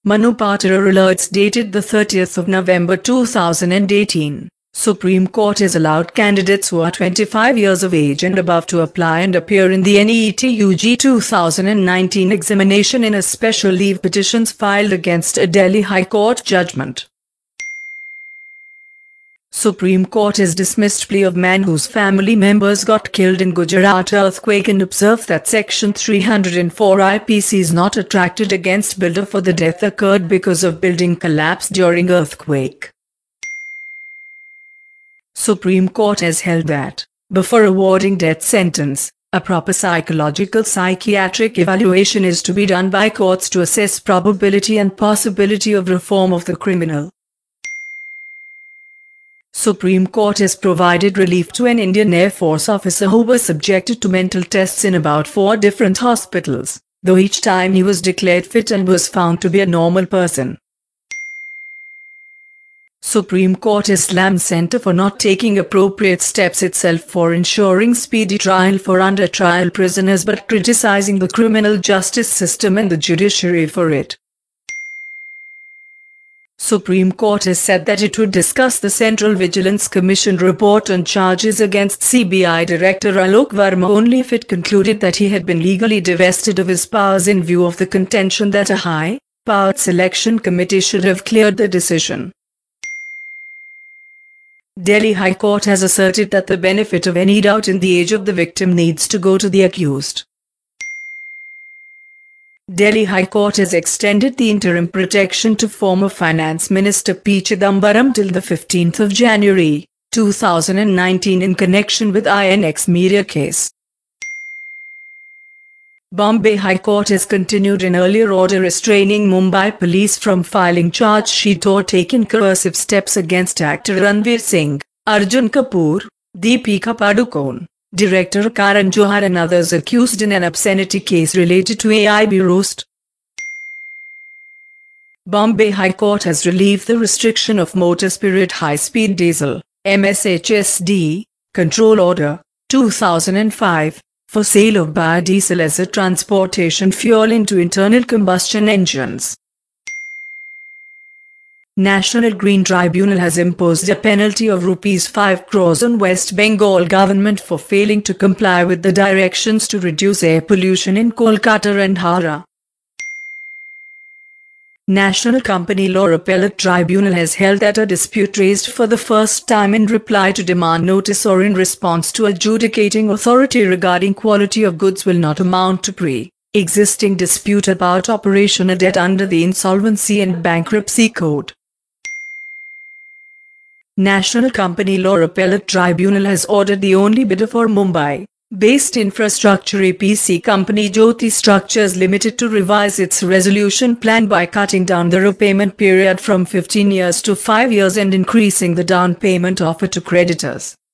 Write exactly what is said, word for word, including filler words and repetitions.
Manu Patora alerts dated the thirtieth of November two thousand eighteen. Supreme Court has allowed candidates who are twenty-five years of age and above to apply and appear in the N E T U G two thousand nineteen examination in a special leave petitions filed against a Delhi High Court judgment. Supreme Court has dismissed plea of man whose family members got killed in Gujarat earthquake and observed that Section three hundred four I P C is not attracted against builder for the death occurred because of building collapse during earthquake. Supreme Court has held that, before awarding death sentence, a proper psychological psychiatric evaluation is to be done by courts to assess probability and possibility of reform of the criminal. Supreme Court has provided relief to an Indian Air Force officer who was subjected to mental tests in about four different hospitals, though each time he was declared fit and was found to be a normal person. Supreme Court has slammed Centre for not taking appropriate steps itself for ensuring speedy trial for under-trial prisoners but criticizing the criminal justice system and the judiciary for it. Supreme Court has said that it would discuss the Central Vigilance Commission report on charges against C B I Director Alok Verma only if it concluded that he had been legally divested of his powers in view of the contention that a high-powered selection committee should have cleared the decision. Delhi High Court has asserted that the benefit of any doubt in the age of the victim needs to go to the accused. Delhi High Court has extended the interim protection to former Finance Minister P. Chidambaram till the fifteenth of January, two thousand nineteen in connection with I N X Media case. Bombay High Court has continued an earlier order restraining Mumbai police from filing charge sheet or taking coercive steps against actor Ranveer Singh, Arjun Kapoor, Deepika Padukone, Director Karan Johar and others accused in an obscenity case related to A I B roast. Bombay High Court has relieved the restriction of motor spirit high-speed diesel, M S H S D, Control Order, two thousand five, for sale of biodiesel as a transportation fuel into internal combustion engines. National Green Tribunal has imposed a penalty of rupees five crores on West Bengal government for failing to comply with the directions to reduce air pollution in Kolkata and Howrah. National Company Law Appellate Tribunal has held that a dispute raised for the first time in reply to demand notice or in response to adjudicating authority regarding quality of goods will not amount to pre-existing dispute about operation of debt under the Insolvency and Bankruptcy Code. National Company Law Appellate Tribunal has ordered the only bidder for Mumbai-based infrastructure E P C company Jyoti Structures Limited to revise its resolution plan by cutting down the repayment period from fifteen years to five years and increasing the down payment offered to creditors.